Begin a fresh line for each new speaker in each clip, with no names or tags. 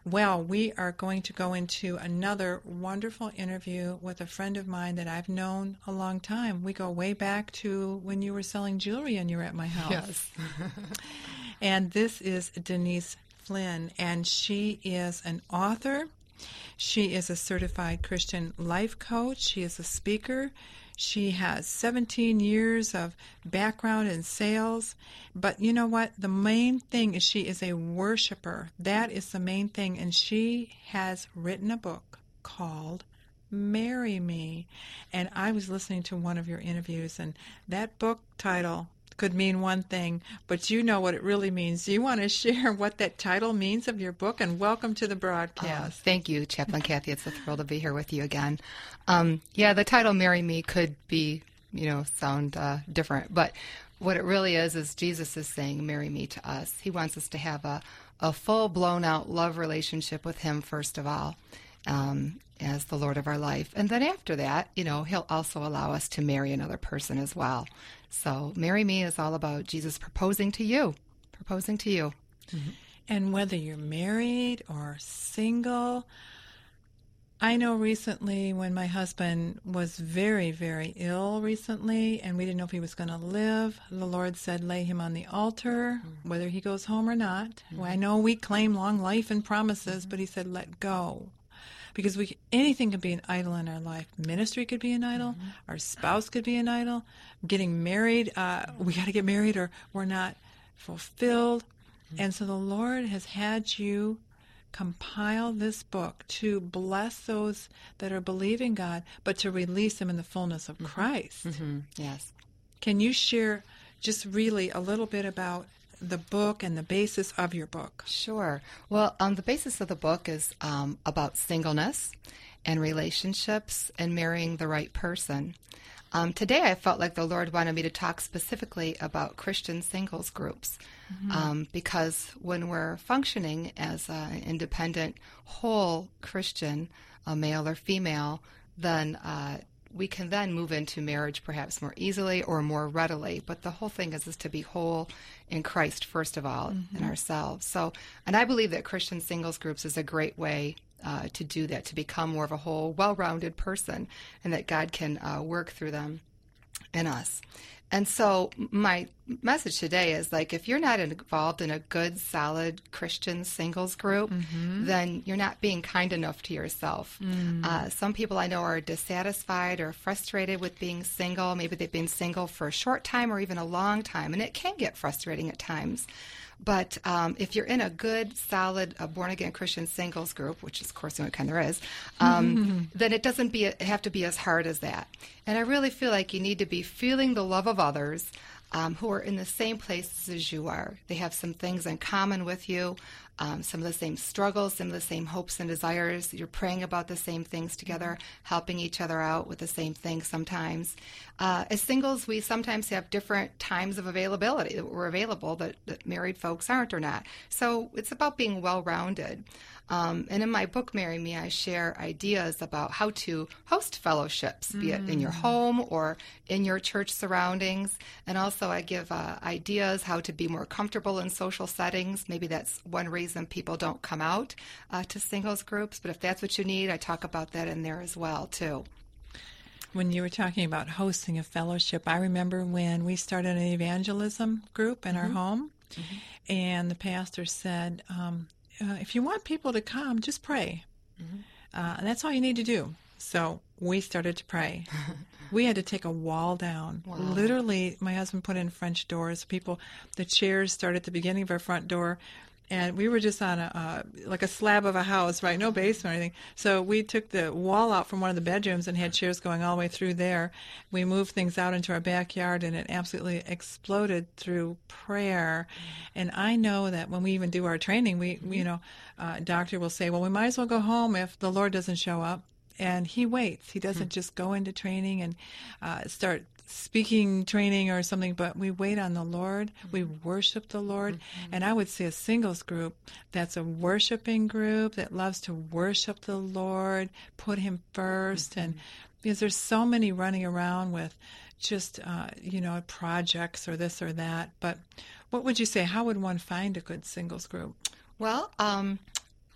Well, we are going to go into another wonderful interview with a friend of mine that I've known a long time. We go way back to when you were selling jewelry and you were at my house.
Yes.
And this is Denise Flynn, and she is an author. She is a certified Christian life coach. She is a speaker. She has 17 years of background in sales. But you know what? The main thing is she is a worshiper. That is the main thing. And she has written a book called Marry Me. And I was listening to one of your interviews, and that book title could mean one thing, but you know what it really means. Do you want to share what that title means of your book? And welcome to the broadcast.
Thank you, Chaplain Kathy. It's a thrill to be here with you again. The title "Marry Me" could be, sound different, but what it really is Jesus is saying, "Marry me" to us. He wants us to have a full, blown-out love relationship with Him first of all, as the Lord of our life, and then after that, He'll also allow us to marry another person as well. So Marry Me is all about Jesus proposing to you. Mm-hmm.
And whether you're married or single, I know recently when my husband was very, very ill recently, and we didn't know if he was going to live, the Lord said, lay him on the altar, whether he goes home or not. Mm-hmm. Well, I know we claim long life and promises, but He said, let go. Because anything could be an idol in our life. Ministry could be an idol. Mm-hmm. Our spouse could be an idol. Getting married, we got to get married or we're not fulfilled. Mm-hmm. And so the Lord has had you compile this book to bless those that are believing God, but to release them in the fullness of mm-hmm. Christ.
Mm-hmm. Yes.
Can you share just really a little bit about the book and the basis of your book?
Sure. Well, the basis of the book is about singleness and relationships and marrying the right person. Today I felt like the Lord wanted me to talk specifically about Christian singles groups, mm-hmm. Because when we're functioning as an independent, whole Christian, male or female, then we can then move into marriage perhaps more easily or more readily. But the whole thing is to be whole in Christ, first of all, mm-hmm. in ourselves. So, and I believe that Christian singles groups is a great way to do that, to become more of a whole, well-rounded person, and that God can work through them in us. And so my message today is if you're not involved in a good, solid Christian singles group, mm-hmm. then you're not being kind enough to yourself. Mm. Some people I know are dissatisfied or frustrated with being single. Maybe they've been single for a short time or even a long time, and it can get frustrating at times. But if you're in a good, solid, born-again Christian singles group, which is, of course, the only kind there is, then it doesn't have to be as hard as that. And I really feel like you need to be feeling the love of others who are in the same places as you are. They have some things in common with you, some of the same struggles, some of the same hopes and desires. You're praying about the same things together, helping each other out with the same things sometimes. As singles, we sometimes have different times of availability that we're available that married folks aren't or not. So it's about being well-rounded. And in my book, Marry Me, I share ideas about how to host fellowships, be it in your home or in your church surroundings. And also I give ideas how to be more comfortable in social settings. Maybe that's one reason people don't come out to singles groups. But if that's what you need, I talk about that in there as well, too.
When you were talking about hosting a fellowship, I remember when we started an evangelism group in mm-hmm. our home, mm-hmm. and the pastor said, if you want people to come, just pray. Mm-hmm. And that's all you need to do. So we started to pray. We had to take a wall down. Wow. Literally, my husband put in French doors. The chairs started at the beginning of our front door, and we were just on a slab of a house, right? No basement or anything. So we took the wall out from one of the bedrooms and had chairs going all the way through there. We moved things out into our backyard, and it absolutely exploded through prayer. And I know that when we even do our training, doctor will say, well, we might as well go home if the Lord doesn't show up. And He waits. He doesn't just go into training and start speaking training or something, but we wait on the Lord. Mm-hmm. We worship the Lord. Mm-hmm. And I would say a singles group that's a worshiping group that loves to worship the Lord, put Him first. Mm-hmm. And because there's so many running around with just, projects or this or that. But what would you say? How would one find a good singles group?
Well,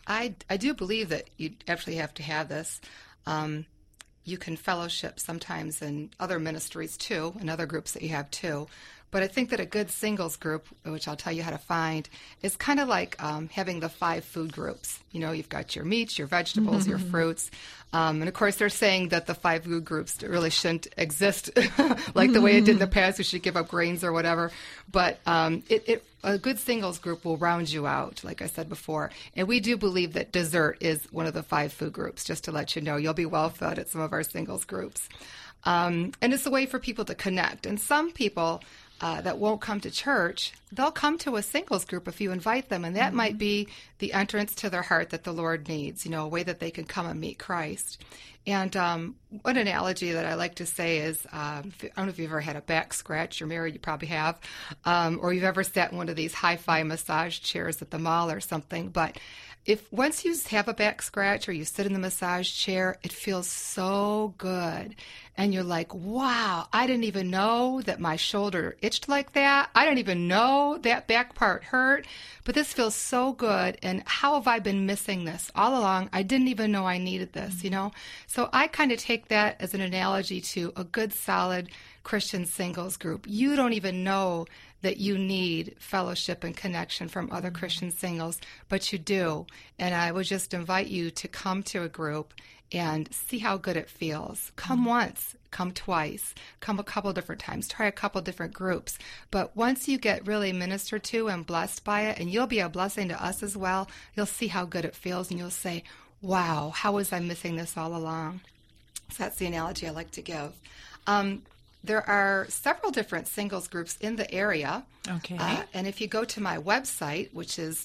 I do believe that you actually have to have this. You can fellowship sometimes in other ministries too, in other groups that you have too. But I think that a good singles group, which I'll tell you how to find, is kind of like having the 5 food groups. You know, you've got your meats, your vegetables, your fruits. And of course, they're saying that the 5 food groups really shouldn't exist like the way it did in the past. We should give up grains or whatever. But a good singles group will round you out, like I said before. And we do believe that dessert is one of the 5 food groups, just to let you know. You'll be well fed at some of our singles groups. And it's a way for people to connect. And some people that won't come to church, they'll come to a singles group if you invite them, and that might be the entrance to their heart that the Lord needs, a way that they can come and meet Christ. And one analogy that I like to say is, I don't know if you've ever had a back scratch. You're married, you probably have, or you've ever sat in one of these hi-fi massage chairs at the mall or something, but if once you have a back scratch or you sit in the massage chair, it feels so good. And you're like, wow, I didn't even know that my shoulder itched like that. I didn't even know that back part hurt. But this feels so good. And how have I been missing this all along? I didn't even know I needed this, So I kind of take that as an analogy to a good, solid Christian singles group. You don't even know that you need fellowship and connection from other Christian singles, but you do. And I would just invite you to come to a group and see how good it feels. Come once, come twice, come a couple different times, try a couple different groups. But once you get really ministered to and blessed by it, and you'll be a blessing to us as well, you'll see how good it feels, and you'll say, wow, how was I missing this all along? So that's the analogy I like to give. There are several different singles groups in the area.
Okay.
And if you go to my website, which is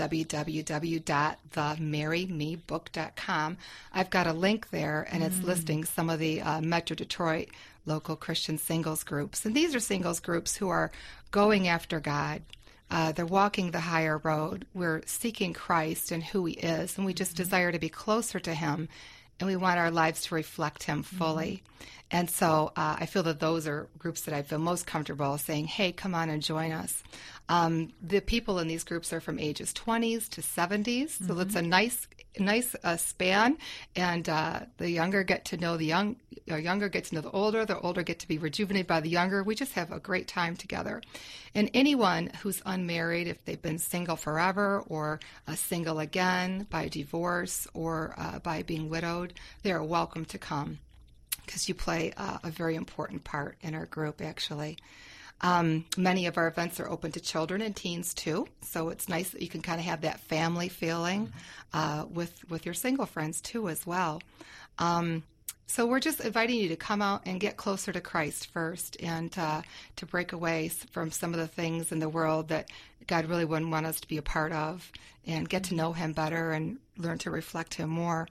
www.themarrymebook.com, I've got a link there, and it's listing some of the Metro Detroit local Christian singles groups. And these are singles groups who are going after God. They're walking the higher road. We're seeking Christ and who He is, and we just desire to be closer to Him, and we want our lives to reflect Him fully. And so I feel that those are groups that I feel most comfortable saying, hey, come on and join us. The people in these groups are from ages 20s to 70s, so it's a nice span. And the younger get to know the younger get to know the older get to be rejuvenated by the younger. We just have a great time together. And anyone who's unmarried, if they've been single forever or single again by divorce or by being widowed, they are welcome to come, because you play a very important part in our group, actually. Many of our events are open to children and teens, too, so it's nice that you can kind of have that family feeling with your single friends, too, as well. So we're just inviting you to come out and get closer to Christ first, and to break away from some of the things in the world that God really wouldn't want us to be a part of, and get to know Him better and learn to reflect Him more.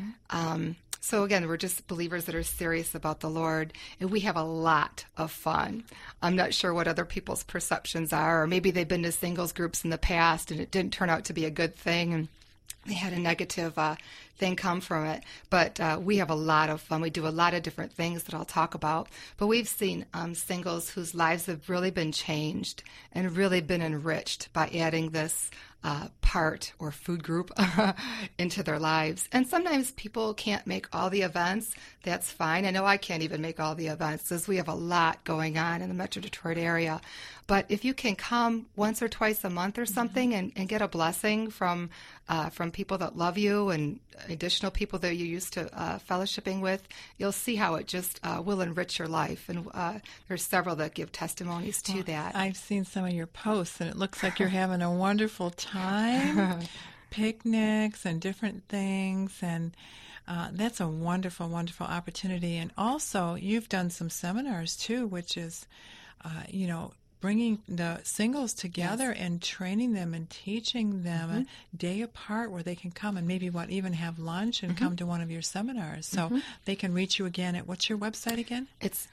So again, we're just believers that are serious about the Lord, and we have a lot of fun. I'm not sure what other people's perceptions are, or maybe they've been to singles groups in the past and it didn't turn out to be a good thing, and they had a negative thing come from it. But we have a lot of fun. We do a lot of different things that I'll talk about. But we've seen singles whose lives have really been changed and really been enriched by adding this part or food group into their lives. And sometimes people can't make all the events. That's fine. I know I can't even make all the events, because we have a lot going on in the Metro Detroit area. But if you can come once or twice a month or something and get a blessing from people that love you and additional people that you're used to fellowshipping with, you'll see how it just will enrich your life. And there's several that give testimonies to that.
I've seen some of your posts, and it looks like you're having a wonderful time, picnics and different things, and that's a wonderful, wonderful opportunity. And also, you've done some seminars, too, which is, bringing the singles together and training them and teaching them a day apart where they can come and maybe even have lunch and come to one of your seminars. So they can reach you again at, what's your website again?
It's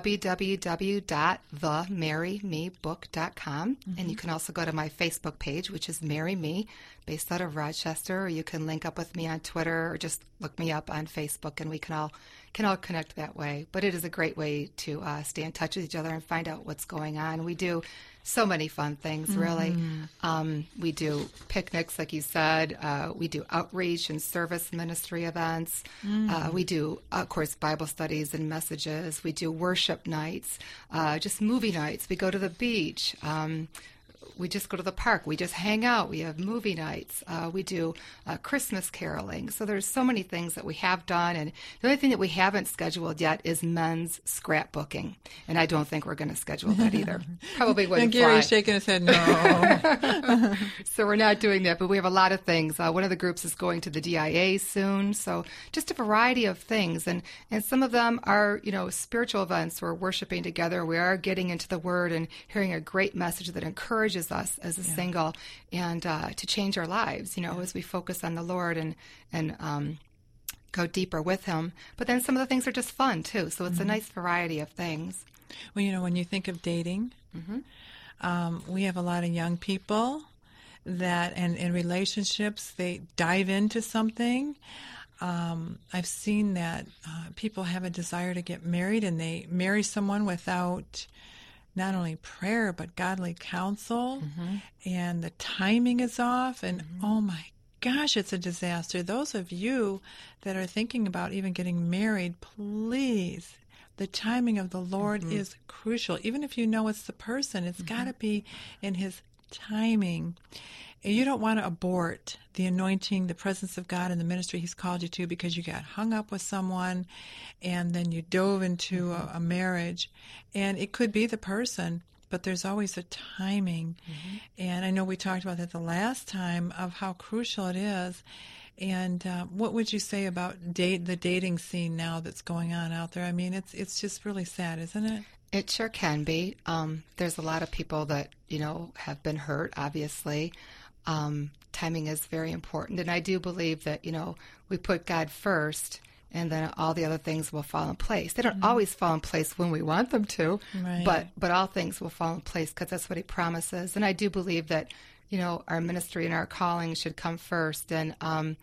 www.themarrymebook.com. And you can also go to my Facebook page, which is Marry Me, based out of Rochester, or you can link up with me on Twitter or just look me up on Facebook, and we can all connect that way. But it is a great way to stay in touch with each other and find out what's going on. We do so many fun things, really. We do picnics, like you said. We do outreach and service ministry events. We do, of course, Bible studies and messages. We do worship nights, just movie nights. We go to the beach. We just go to the park. We just hang out. We have movie nights. We do Christmas caroling. So there's so many things that we have done. And the only thing that we haven't scheduled yet is men's scrapbooking. And I don't think we're going to schedule that either. Probably wouldn't fly.
Gary's shaking his head no.
So we're not doing that, but we have a lot of things. One of the groups is going to the DIA soon. So just a variety of things. And some of them are, spiritual events. We're worshiping together. We are getting into the Word and hearing a great message that encourages us as a single and to change our lives, as we focus on the Lord and go deeper with Him. But then some of the things are just fun, too. So it's a nice variety of things.
Well, when you think of dating, we have a lot of young people that, and in relationships, they dive into something. I've seen that people have a desire to get married, and they marry someone without not only prayer, but godly counsel, and the timing is off, and oh my gosh, it's a disaster. Those of you that are thinking about even getting married, please, the timing of the Lord is crucial. Even if you know it's the person, it's got to be in His timing. You don't want to abort the anointing, the presence of God in the ministry He's called you to because you got hung up with someone and then you dove into a marriage. And it could be the person, but there's always a timing. And I know we talked about that the last time of how crucial it is. And what would you say about the dating scene now that's going on out there? I mean, it's just really sad, isn't it?
It sure can be. There's a lot of people that, have been hurt, obviously. Timing is very important. And I do believe that, we put God first and then all the other things will fall in place. They don't always fall in place when we want them to, but all things will fall in place because that's what He promises. And I do believe that, our ministry and our calling should come first. And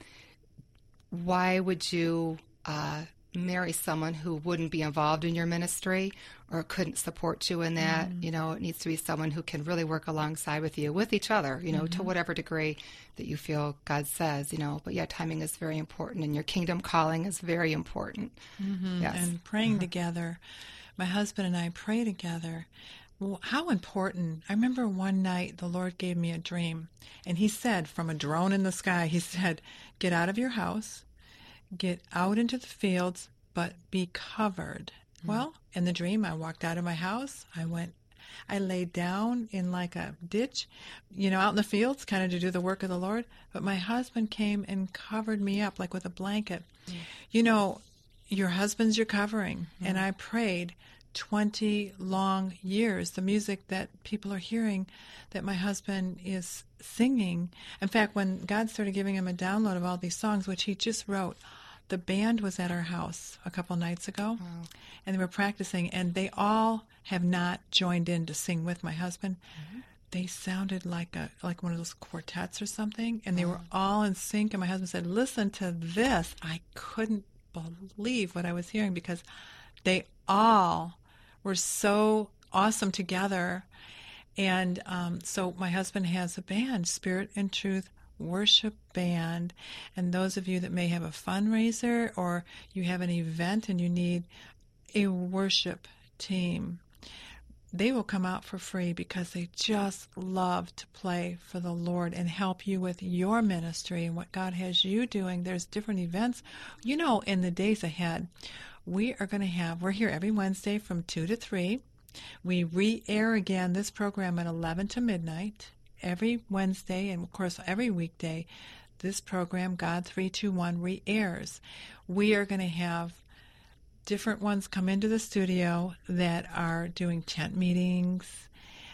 why would you marry someone who wouldn't be involved in your ministry or couldn't support you in that? It needs to be someone who can really work alongside with you, with each other, to whatever degree that you feel God says, But yeah, timing is very important, and your kingdom calling is very important. Yes.
And praying together. My husband and I pray together. Well, how important. I remember one night the Lord gave me a dream, and He said, from a drone in the sky, He said, get out of your house, get out into the fields, but be covered. Well, in the dream, I walked out of my house. I laid down in like a ditch, out in the fields, kind of to do the work of the Lord. But my husband came and covered me up like with a blanket. Your husband's your covering. And I prayed 20 long years, the music that people are hearing that my husband is singing. In fact, when God started giving him a download of all these songs, which he just wrote, the band was at our house a couple nights ago, and they were practicing, and they all have not joined in to sing with my husband. They sounded like one of those quartets or something, and they were all in sync, and my husband said, listen to this. I couldn't believe what I was hearing because they all were so awesome together. And so my husband has a band, Spirit and Truth Worship Band, and those of you that may have a fundraiser or you have an event and you need a worship team, they will come out for free because they just love to play for the Lord and help you with your ministry and what God has you doing. There's different events. In the days ahead, we're here every Wednesday from 2 to 3. We re-air again this program at 11 to midnight. Every Wednesday, and of course every weekday, this program, God 321, re-airs. We are going to have different ones come into the studio that are doing tent meetings,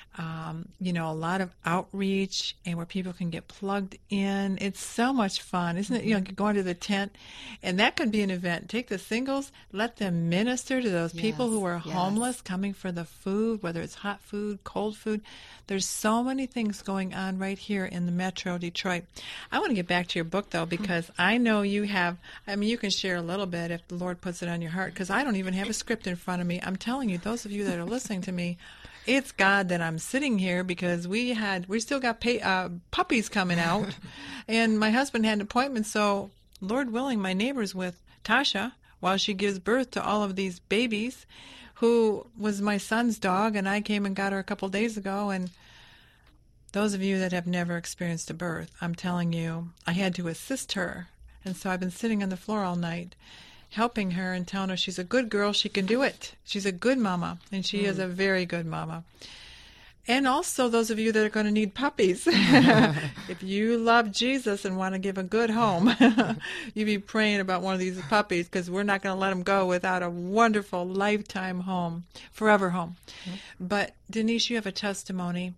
a lot of outreach, and where people can get plugged in. It's so much fun, isn't it? Going to the tent, and that could be an event. Take the singles, let them minister to those people who are homeless, coming for the food, whether it's hot food, cold food. There's so many things going on right here in the Metro Detroit. I want to get back to your book, though, because I know you have, you can share a little bit if the Lord puts it on your heart, because I don't even have a script in front of me. I'm telling you, those of you that are listening to me, it's God that I'm sitting here because we still got puppies coming out, and my husband had an appointment. So, Lord willing, my neighbor's with Tasha while she gives birth to all of these babies, who was my son's dog, and I came and got her a couple days ago. And those of you that have never experienced a birth, I'm telling you, I had to assist her, and so I've been sitting on the floor all night, helping her and telling her she's a good girl, she can do it. She's a good mama, and she is a very good mama. And also those of you that are going to need puppies. If you love Jesus and want to give a good home, you be praying about one of these puppies, because we're not going to let them go without a wonderful lifetime home, forever home. But Denise, you have a testimony,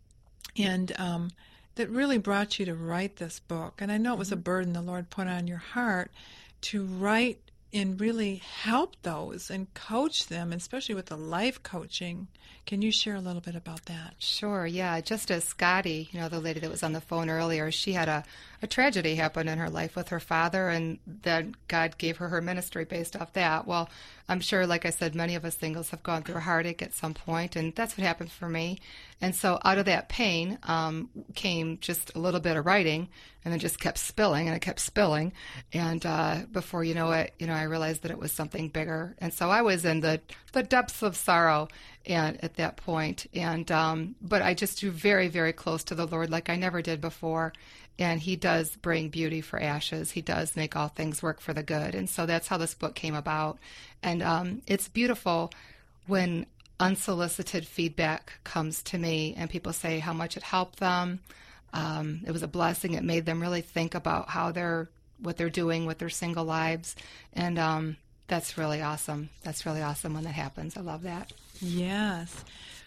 and that really brought you to write this book. And I know it was a burden the Lord put on your heart to write and really help those and coach them, especially with the life coaching. Can you share a little bit about that?
Sure, yeah. Just as Scotty, the lady that was on the phone earlier, she had a tragedy happen in her life with her father, and then God gave her ministry based off that. Well, I'm sure, like I said, many of us singles have gone through a heartache at some point, and that's what happened for me. And so out of that pain came just a little bit of writing, and then just kept spilling, and it kept spilling. And before you know it, I realized that it was something bigger. And so I was in the depths of sorrow and at that point. And but I just drew very, very close to the Lord like I never did before. And he does bring beauty for ashes. He does make all things work for the good. And so that's how this book came about. And it's beautiful when unsolicited feedback comes to me and people say how much it helped them. It was a blessing. It made them really think about what they're doing with their single lives. And that's really awesome. That's really awesome when that happens. I love that.
Yes.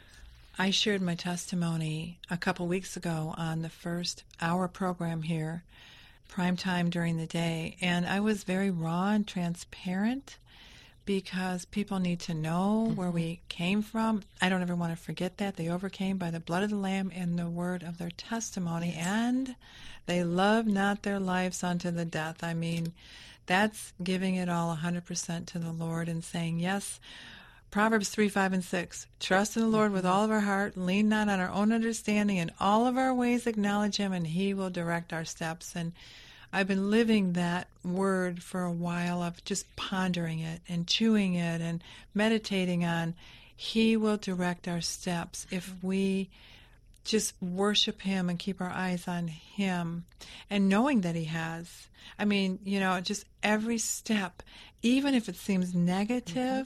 I shared my testimony a couple weeks ago on the first hour program here, prime time during the day, and I was very raw and transparent because people need to know where we came from. I don't ever want to forget that. They overcame by the blood of the Lamb and the word of their testimony, and they loved not their lives unto the death. I mean, that's giving it all 100% to the Lord and saying, yes, Proverbs 3, 5, and 6. Trust in the Lord with all of our heart, lean not on our own understanding, in all of our ways acknowledge him, and he will direct our steps. And I've been living that word for a while, of just pondering it and chewing it and meditating on he will direct our steps if we just worship him and keep our eyes on him, and knowing that he has. I mean, just every step, even if it seems negative.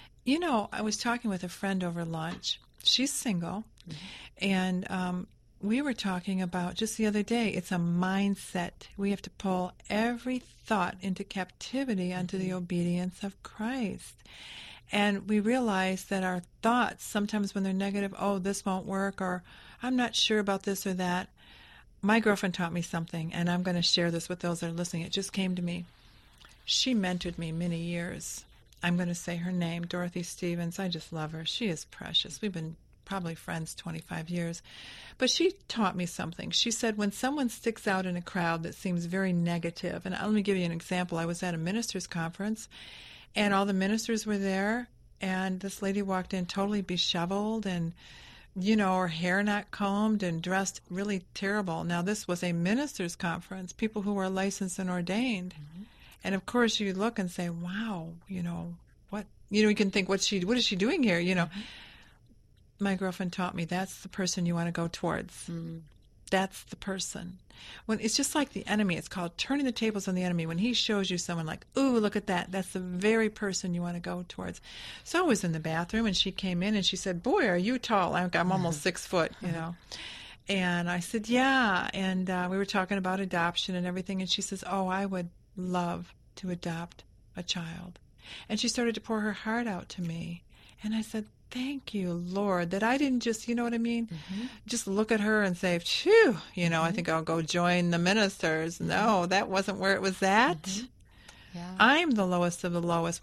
I was talking with a friend over lunch. She's single, and we were talking about just the other day, it's a mindset. We have to pull every thought into captivity unto the obedience of Christ. And we realize that our thoughts, sometimes when they're negative, oh, this won't work, or I'm not sure about this or that. My girlfriend taught me something, and I'm going to share this with those that are listening. It just came to me. She mentored me many years. I'm going to say her name, Dorothy Stevens. I just love her. She is precious. We've been probably friends 25 years. But she taught me something. She said when someone sticks out in a crowd that seems very negative, and let me give you an example. I was at a ministers' conference, and all the ministers were there, and this lady walked in totally disheveled and, her hair not combed and dressed really terrible. Now, this was a ministers' conference, people who were licensed and ordained. And of course, you look and say, "Wow, what?" You can think, what is she doing here?" My girlfriend taught me that's the person you want to go towards. That's the person. When it's just like the enemy, it's called turning the tables on the enemy. When he shows you someone like, "Ooh, look at that," that's the very person you want to go towards. So I was in the bathroom, and she came in and she said, "Boy, are you tall?" I'm almost 6 foot, And I said, "Yeah." And we were talking about adoption and everything, and she says, "Oh, I would love to adopt a child." And she started to pour her heart out to me. And I said, "Thank you, Lord, that I didn't just, you know what I mean? Just look at her and say, phew, I think I'll go join the ministers." No, that wasn't where it was at.
Yeah.
I'm the lowest of the lowest.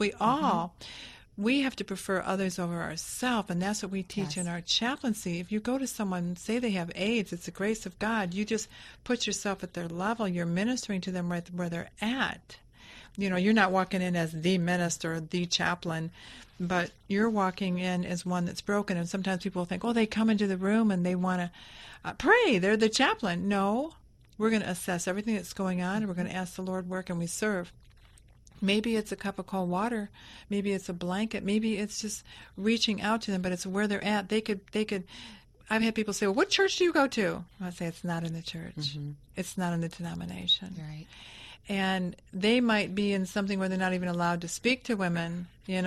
We have to prefer others over ourselves, and that's what we teach in our chaplaincy. If you go to someone, say they have AIDS, it's the grace of God. You just put yourself at their level. You're ministering to them right where they're at. you're not walking in as the minister, the chaplain, but you're walking in as one that's broken. And sometimes people think, oh, they come into the room and they want to pray. They're the chaplain. No, we're going to assess everything that's going on, and we're going to ask the Lord where can we serve. Maybe it's a cup of cold water. Maybe it's a blanket. Maybe it's just reaching out to them, but it's where they're at. They could. I've had people say, well, what church do you go to? I say, it's not in the church. Mm-hmm. It's not in the denomination.
Right.
And they might be in something where they're not even allowed to speak to women,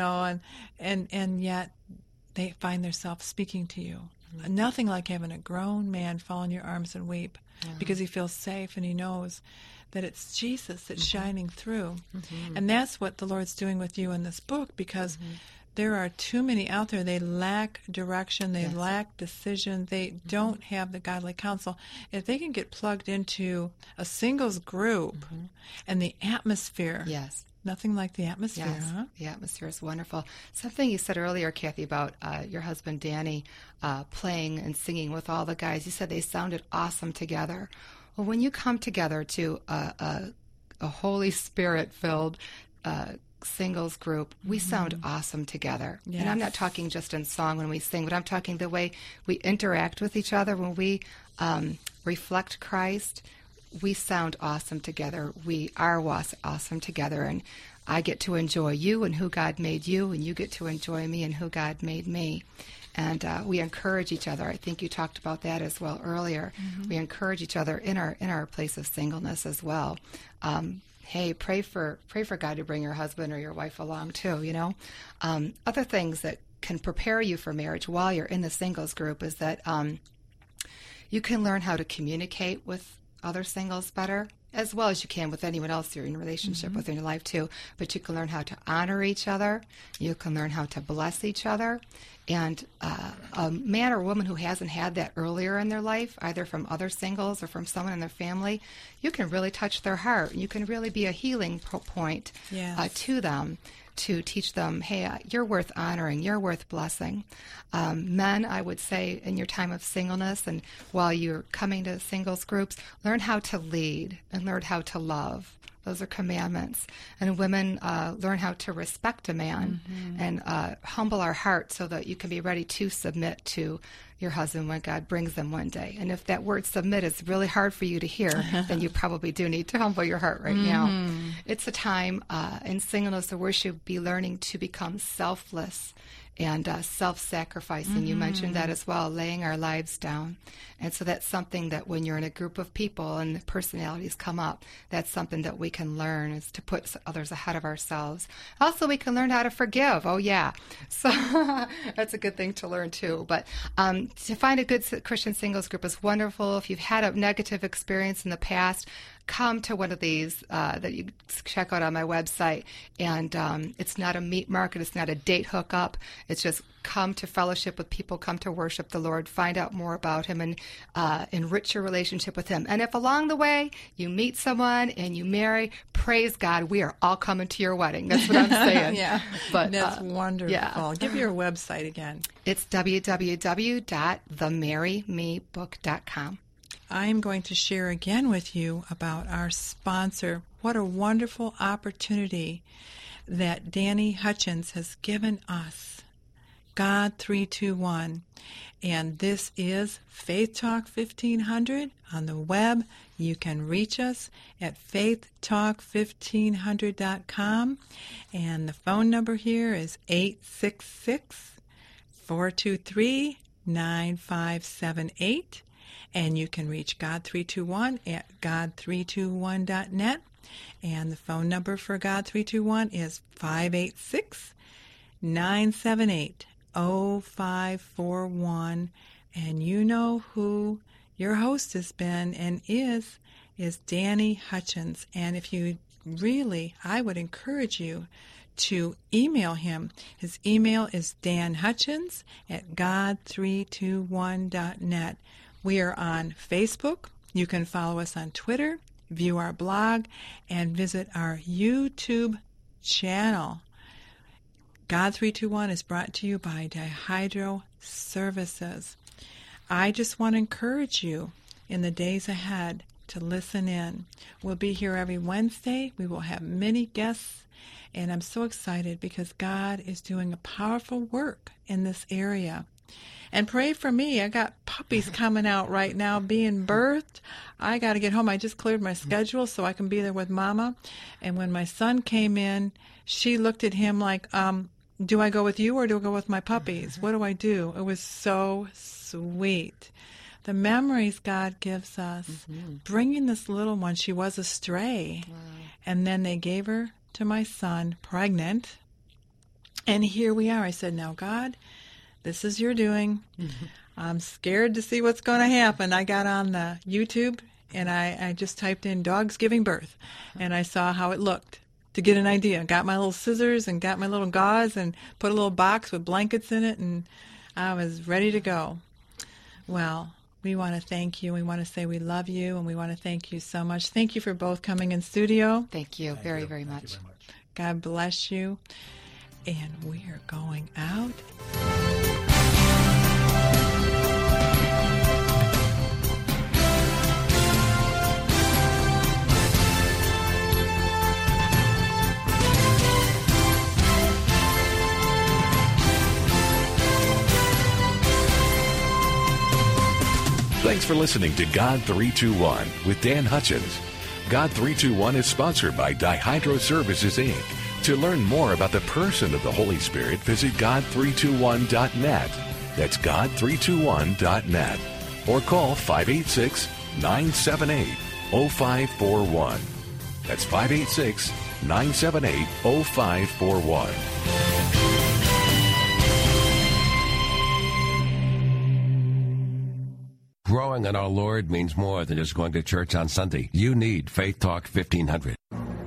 and yet they find themselves speaking to you. Mm-hmm. Nothing like having a grown man fall in your arms and weep because he feels safe and he knows that it's Jesus that's shining through. Mm-hmm. And that's what the Lord's doing with you in this book, because there are too many out there. They lack direction. They lack decision. They don't have the godly counsel. If they can get plugged into a singles group and the atmosphere.
Yes.
Nothing like the atmosphere,
yes.
huh?
The atmosphere is wonderful. Something you said earlier, Kathy, about your husband Danny playing and singing with all the guys. You said they sounded awesome together. Well, when you come together to a Holy Spirit-filled singles group, we sound awesome together. Yes. And I'm not talking just in song when we sing, but I'm talking the way we interact with each other. When we reflect Christ, we sound awesome together. We are awesome together. And I get to enjoy you and who God made you, and you get to enjoy me and who God made me. And we encourage each other. I think you talked about that as well earlier. Mm-hmm. We encourage each other in our place of singleness as well. Hey, pray for God to bring your husband or your wife along too. Other things that can prepare you for marriage while you're in the singles group is that you can learn how to communicate with other singles better, as well as you can with anyone else you're in a relationship with in your life too. But you can learn how to honor each other. You can learn how to bless each other. And a man or woman who hasn't had that earlier in their life, either from other singles or from someone in their family, you can really touch their heart. You can really be a healing point to them, to teach them, hey, you're worth honoring, you're worth blessing. Men, I would say, in your time of singleness and while you're coming to singles groups, learn how to lead and learn how to love. Those are commandments. And women, learn how to respect a man and humble our heart so that you can be ready to submit to your husband when God brings them one day. And if that word submit is really hard for you to hear, then you probably do need to humble your heart right now. It's a time in singleness where we should be learning to become selfless and self-sacrificing. You mentioned that as well, laying our lives down. And so that's something that when you're in a group of people and the personalities come up, that's something that we can learn, is to put others ahead of ourselves. Also, we can learn how to forgive. Oh, yeah. So that's a good thing to learn, too. But to find a good Christian singles group is wonderful. If you've had a negative experience in the past, come to one of these that you check out on my website. And it's not a meat market. It's not a date hookup. It's just come to fellowship with people, come to worship the Lord, find out more about Him, and enrich your relationship with Him. And if along the way you meet someone and you marry, praise God, we are all coming to your wedding. That's what I'm saying.
Yeah, but that's wonderful. Yeah. Give your website again.
It's www.themarrymebook.com.
I'm going to share again with you about our sponsor. What a wonderful opportunity that Danny Hutchins has given us. God 321. And this is Faith Talk 1500 on the web. You can reach us at faithtalk1500.com. And the phone number here is 866-423-9578. And you can reach God 321 at god321.net. And the phone number for God 321 is 586-978-0541. And you know who your host has been and is Danny Hutchins. And if you really, I would encourage you to email him. His email is danhutchins at god321.net. We are on Facebook. You can follow us on Twitter, view our blog, and visit our YouTube channel. God 321 is brought to you by Dihydro Services. I just want to encourage you in the days ahead, to listen in. We'll be here every Wednesday. We will have many guests, and I'm so excited because God is doing a powerful work in this area. And pray for me. I got puppies coming out right now being birthed. I got to get home. I just cleared my schedule so I can be there with Mama. And when my son came in, she looked at him like, do I go with you or do I go with my puppies? What do I do? It was so sweet. The memories God gives us. Bringing this little one, she was a stray. Wow. And then they gave her to my son, pregnant. And here we are. I said, now, God, this is your doing. I'm scared to see what's going to happen. I got on the YouTube, and I just typed in dogs giving birth, and I saw how it looked to get an idea. Got my little scissors and got my little gauze and put a little box with blankets in it, and I was ready to go. Well, we want to thank you. We want to say we love you, and we want to thank you so much. Thank you for both coming in studio.
Thank you very, very much.
God bless you. And we are going out.
Thanks for listening to God 321 with Dan Hutchins. God 321 is sponsored by Dihydro Services, Inc. To learn more about the person of the Holy Spirit, visit God321.net. That's God321.net. Or call 586-978-0541. That's 586-978-0541.
Growing in our Lord means more than just going to church on Sunday. You need Faith Talk 1500.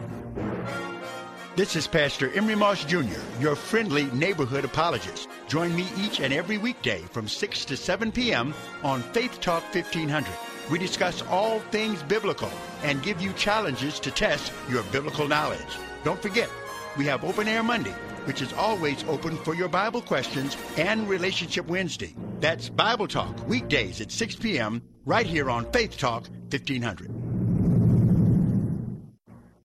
This is Pastor Emery Moss Jr., your friendly neighborhood apologist. Join me each and every weekday from 6 to 7 p.m. on Faith Talk 1500. We discuss all things biblical and give you challenges to test your biblical knowledge. Don't forget, we have Open Air Monday, which is always open for your Bible questions, and Relationship Wednesday. That's Bible Talk, weekdays at 6 p.m. right here on Faith Talk 1500.